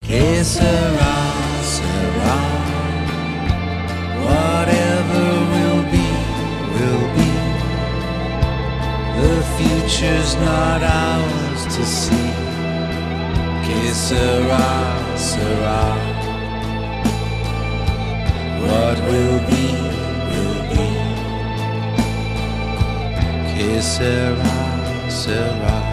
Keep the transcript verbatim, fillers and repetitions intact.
Que sera, sera. Whatever will be, will be. The future's not ours to see. Que sera, sera. What will be, will be. Que sera, sera.